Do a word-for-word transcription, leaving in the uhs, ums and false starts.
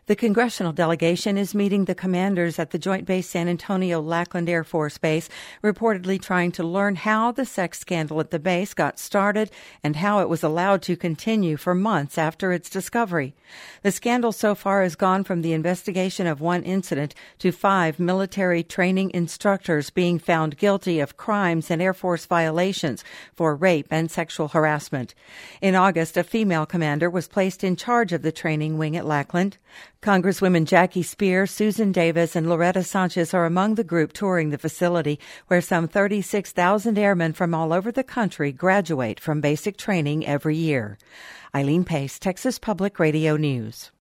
The congressional delegation is meeting the commanders at the Joint Base San Antonio Lackland Air Force Base, reportedly trying to learn how the sex scandal at the base got started and how it was allowed to continue for months after its discovery. The scandal so far has gone from the investigation of one incident to five military training instructors being found guilty of crimes and Air Force violations for rape and sexual harassment. In August, a female commander was placed in charge of the training wing at Lackland. Congresswomen Jackie Speer, Susan Davis, and Loretta Sanchez are among the group touring the facility, where some thirty-six thousand airmen from all over the country graduate from basic training every year. Eileen Pace, Texas Public Radio News.